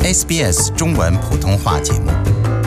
SBS 中文普通话节目。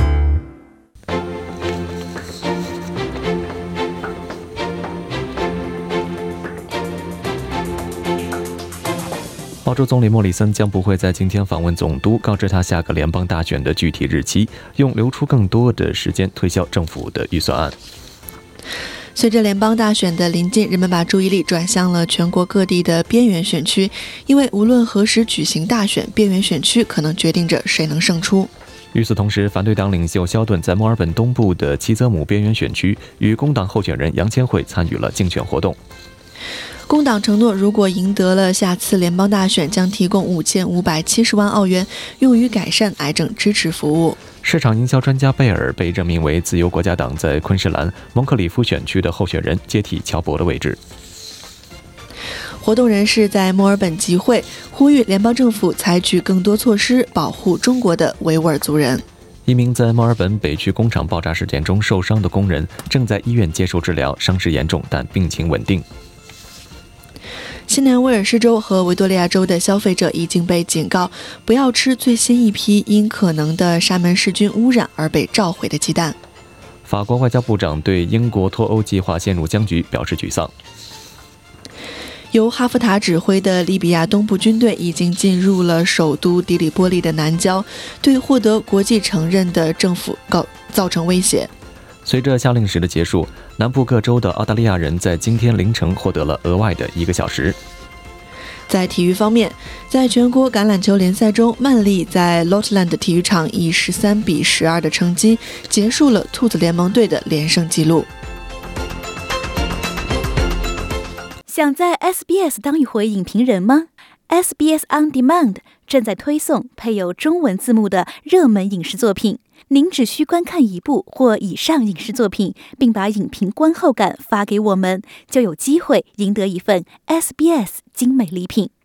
澳洲总理莫里森将不会在今天访问总督，告知他下个联邦大选的具体日期，用留出更多的时间推销政府的预算案。 随着联邦大选的临近，人们把注意力转向了全国各地的边缘选区，因为无论何时举行大选，边缘选区可能决定着谁能胜出。 与此同时，反对党领袖肖顿在墨尔本东部的齐泽姆边缘选区与工党候选人杨千惠参与了竞选活动。 工党承诺，如果赢得了下次联邦大选，将提供5570万澳元，用于改善癌症支持服务。 市场营销专家贝尔被任命为自由国家党在昆士兰蒙克里夫选区的候选人，接替乔伯的位置。 活动人士在墨尔本集会，呼吁联邦政府采取更多措施保护中国的维吾尔族人。 一名在墨尔本北区工厂爆炸事件中受伤的工人正在医院接受治疗，伤势严重，但病情稳定。 新南威尔士州和维多利亚州的消费者已经被警告，不要吃最新一批因可能的沙门氏菌污染而被召回的鸡蛋。 法国外交部长对英国脱欧计划陷入僵局表示沮丧。 由哈夫塔指挥的利比亚东部军队已经进入了首都迪里波利的南郊，对获得国际承认的政府造成威胁。 随着夏令时的结束，南部各州的澳大利亚人在今天凌晨获得了额外的1个小时。 在体育方面，在全国橄榄球联赛中，曼丽在 Lotland 体育场以13-12的成绩结束了兔子联盟队的连胜纪录。 想在 SBS 当一回影评人吗？ SBS On Demand 正在推送配有中文字幕的热门影视作品，您只需观看一部或以上影视作品，并把影评观后感发给我们，就有机会赢得一份 SBS 精美礼品。